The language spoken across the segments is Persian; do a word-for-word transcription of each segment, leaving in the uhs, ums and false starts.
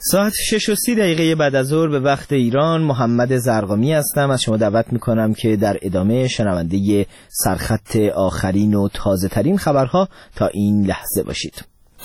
ساعت شش و سی دقیقه بعد از ظهر به وقت ایران. محمد زرقامی هستم. از شما دعوت میکنم که در ادامه شنونده سرخط آخرین و تازه ترین خبرها تا این لحظه باشید.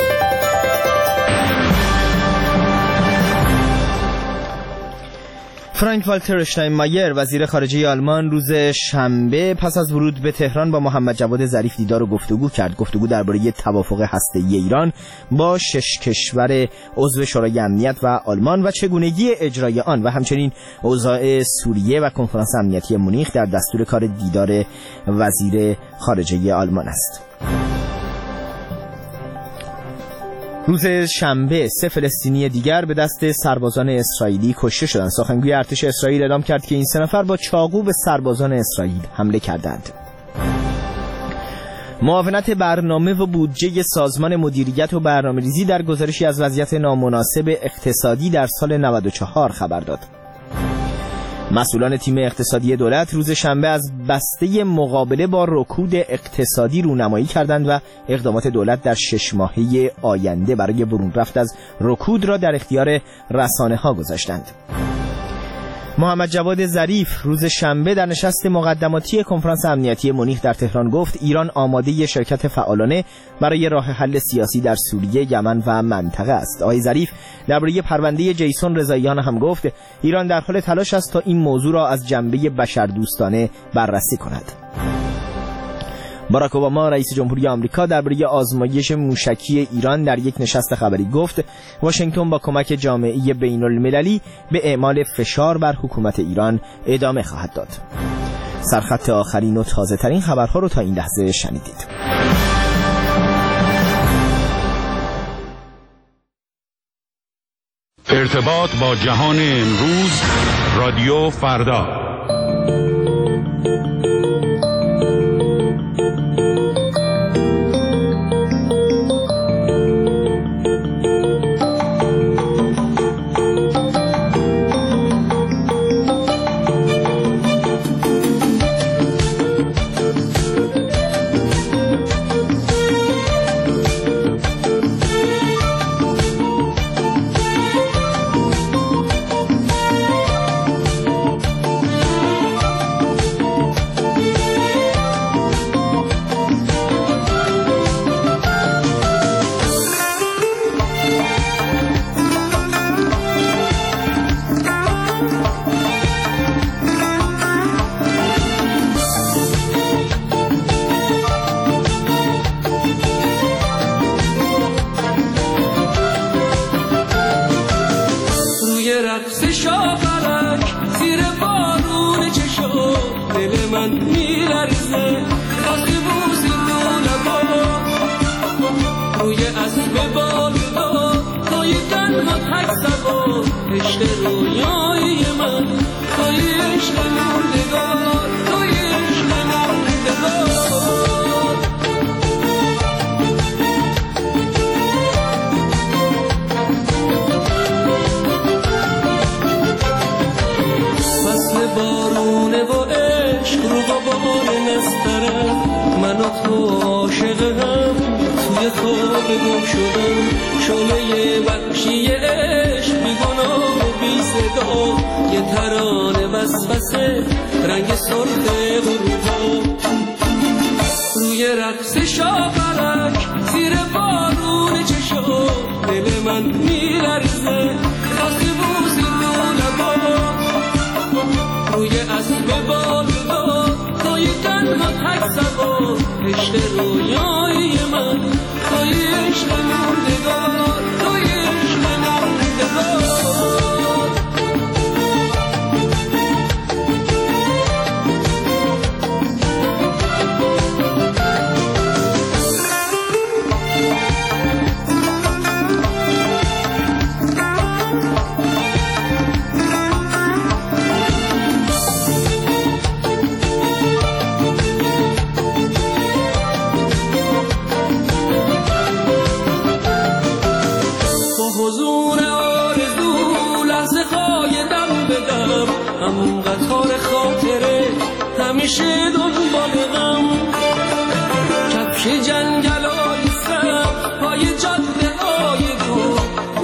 فرانک والتر اشتاینمایر وزیر خارجه آلمان روز شنبه پس از ورود به تهران با محمد جواد ظریف دیدار و گفتگو کرد. گفتگو درباره توافق هسته‌ای ایران با شش کشور عضو شورای امنیت و آلمان و چگونگی اجرای آن و همچنین اوضاع سوریه و کنفرانس امنیتی مونیخ در دستور کار دیدار وزیر خارجه آلمان است. روز شنبه سه فلسطینی دیگر به دست سربازان اسرائیلی کشته شدند. سخنگوی ارتش اسرائیل اعلام کرد که این سه نفر با چاقو به سربازان اسرائیل حمله کردند. معاونت برنامه و بودجه سازمان مدیریت و برنامه‌ریزی در گزارشی از وضعیت نامناسب اقتصادی در سال نود و چهار خبر داد. مسئولان تیم اقتصادی دولت روز شنبه از بسته مقابله با رکود اقتصادی رونمایی کردند و اقدامات دولت در شش ماهه آینده برای برون رفت از رکود را در اختیار رسانه‌ها گذاشتند. محمد جواد ظریف روز شنبه در نشست مقدماتی کنفرانس امنیتی مونیخ در تهران گفت ایران آماده شرکت فعالانه برای راه حل سیاسی در سوریه، یمن و منطقه است. آقای ظریف درباره پرونده جیسون رضاییان هم گفت ایران در حال تلاش است تا این موضوع را از جنبه بشردوستانه بررسی کند. باراک اوباما رئیس جمهوری آمریکا درباره آزمایش موشکی ایران در یک نشست خبری گفت واشنگتن با کمک جامعه بین المللی به اعمال فشار بر حکومت ایران ادامه خواهد داد. سرخط آخرین و تازه ترین خبرها رو تا این لحظه شنیدید. ارتباط با جهان امروز، رادیو فردا.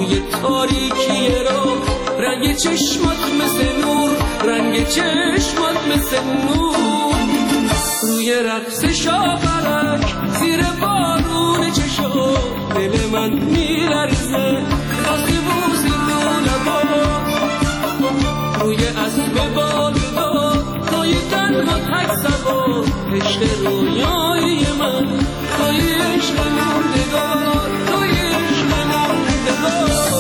توی تاریکی را رنگ چشمات مثل نور، رنگ چشمات مثل نور. روی رقص شاپرک زیر بارون چشم دل من میلرزه واسه بوسی رو لبا. روی اسب بالدار توی تنها تک سبا عشق رویای من، توی عشق موندگار، توی عشق موندگار.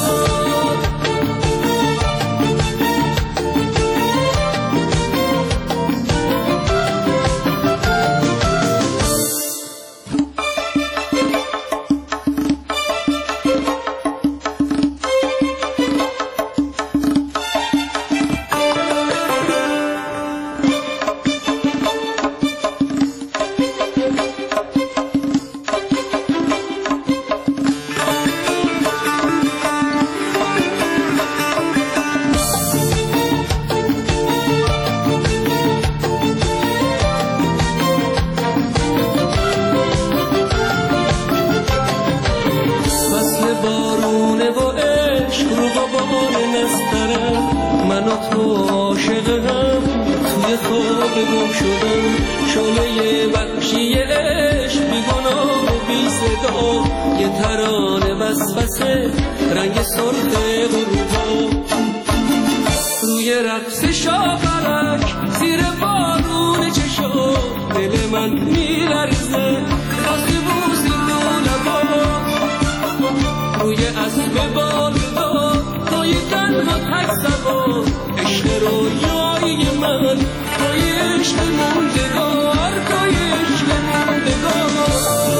رنگ سرخ غروبا. روی رقص شاپرک زیر بارون چشم دل من میلرزه واسه بوسی رو لبا. روی اسب بالدار توی تنها تک سبا عشق رویای من، توی عشق موندگار، توی عشق موندگار.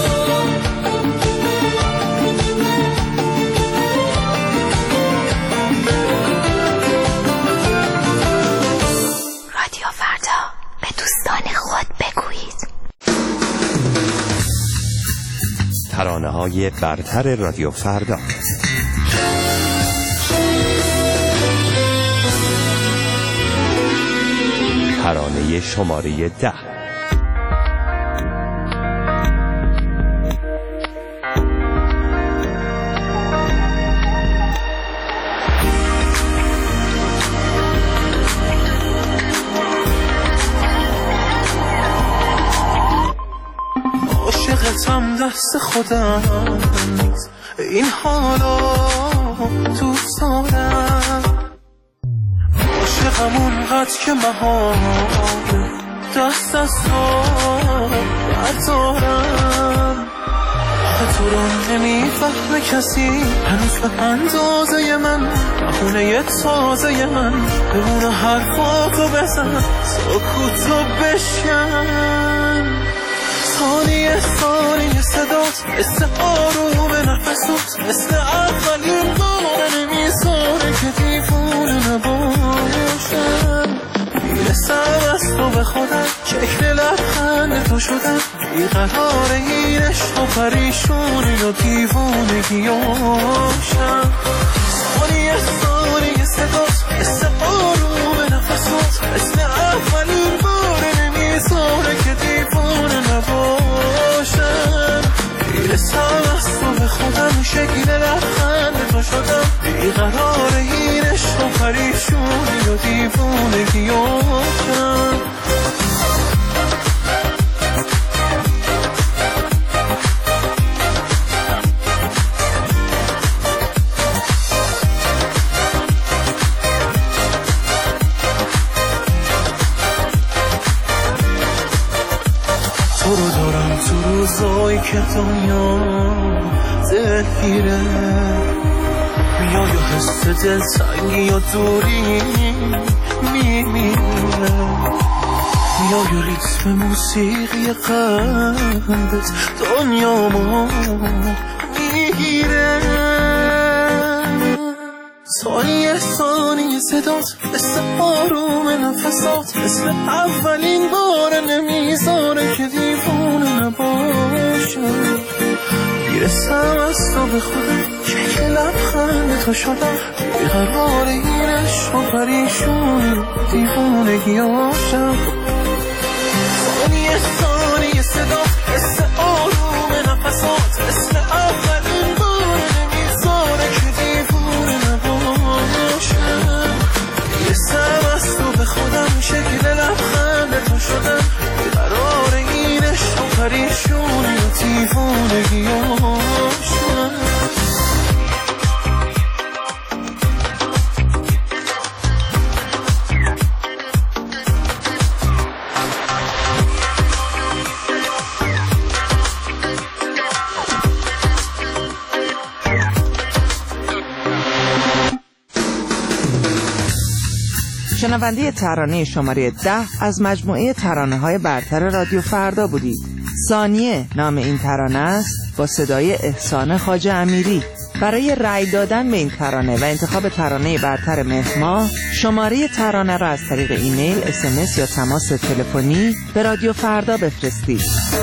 ترانه‌های برتر رادیو فردا. ترانه شماره ده. عاشقتم دست خودم این حالا دوست دارم. عاشقم اونقدر که محال دست از تو بردارم. آخه تو رو نمیفهمه کسی هنوز به اندازه من، بخونه تازه من بمونه حرفاتو بزن سکوتو بشکن. ثانیه ثانیه صدات مثل آروم نفسات، مثل اولین بار نمیذاره که دیوونه نباشم. میرسم از تو به خودم شکل لبخند تو شدم، بیقرار این عشق و پریشونی و دیوونگیاشم. ثانیه ثانیه صدات مثل آروم نفسات، مثل اولین بار نمیذاره که دیوونه نباشم. میرسم از تو به خودم شکل لبخند تو شدم، بیقرار این عشق و پریشونی و دیوونگیاشم. روزایی که دنیا دلگیره میای و حس دلتنگی یا دوری میمیره، میای و ریتم موسیقی قلبت دنیامو میگیره. ثانیه ثانیه صدات مثل آروم نفسات، مثل اولین بار نمیذاره که دیوونه نباشم. میرسم از تو به خودم شکل لبخند تو شدم، بیقرار این عشق و پریشونی دیوونگیاشم. ثانیه ثانیه صدات مثل آروم نفسات، مثل اولین بار نمیذاره که دیوونه شنونده ترانه شماره ده از مجموعه ترانه‌های برتر رادیو فردا بودید. ثانیه نام این ترانه است، با صدای احسان خواجه امیری. برای رأی دادن به این ترانه و انتخاب ترانه برتر مهر ماه، شماره ترانه را از طریق ایمیل، اس ام اس یا تماس تلفنی به رادیو فردا بفرستید.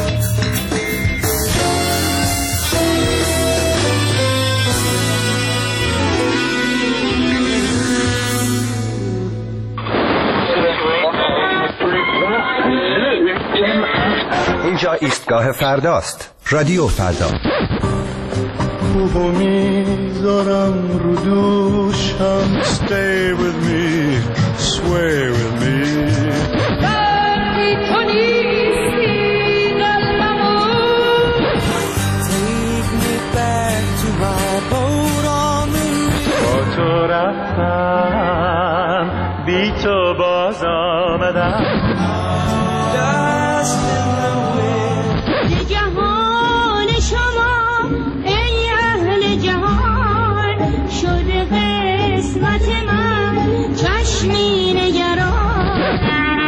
اینجا ایستگاه فرداست. رادیو فردا. خوبو میذارم رو دوشم. Stay with me, sway with me. دردی تو نیستی قلبمو. Take me back to my boat on the river. با تو رفتم، بی تو باز آمدم. جهان شما ای اهل جهان، شده قسمت من چشمی نگران.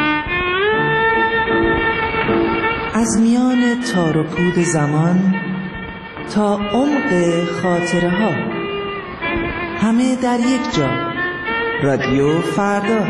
از میان تار و پود زمان تا عمق خاطره ها، همه در یک جا. رادیو فردا.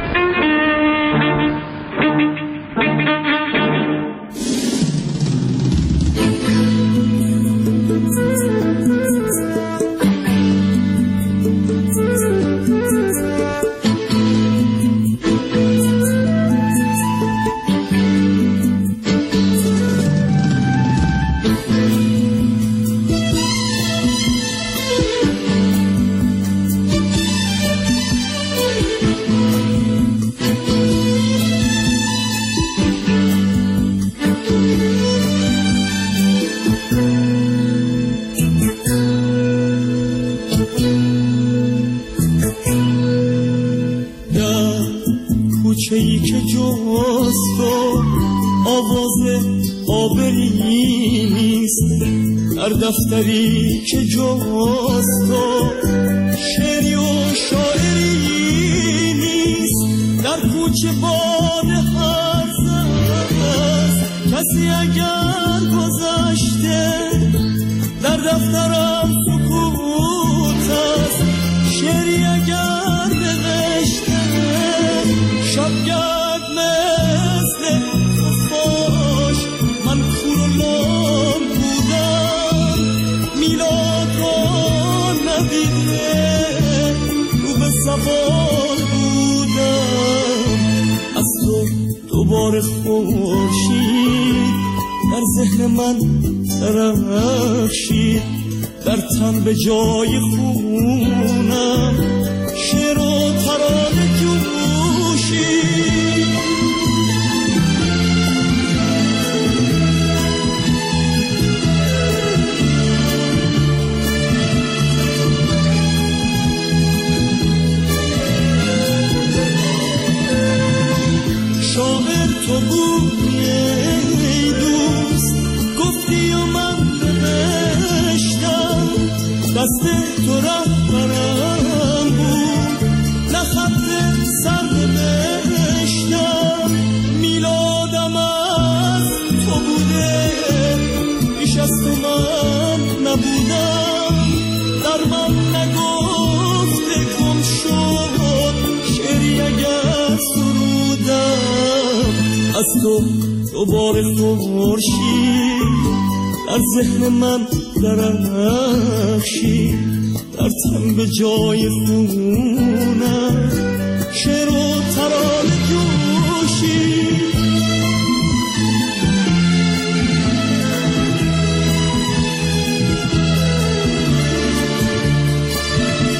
کوچه‌ای که جز تو آواز آبری نیست، در دفتری که جز تو شعری و شاعری نیست، در کوچه باد هرز است کسی اگر گذشته، در دفترم سکوت است شعری اگر نوشته، شبگرد مثل خفاش من کور و لام بودم، میلاد را ندیده رو به سوال بودم، از تو دوباره خورشید در ذهن من درخشید، در تن به جای خونم شعر و ترانه جوشید. شاعر تو بودی ای دوست، گفتی و من نوشتم، دست تو رهبرم بود، نه خط سر نوشتم، میلادم از تو بوده، بیش از تو من نبودم، در من نگفته گم شد شعری اگر سرودم، از تو دوباره خورشید در ذهن من درخشید، در تن به جای خونم شعر و ترانه جوشید.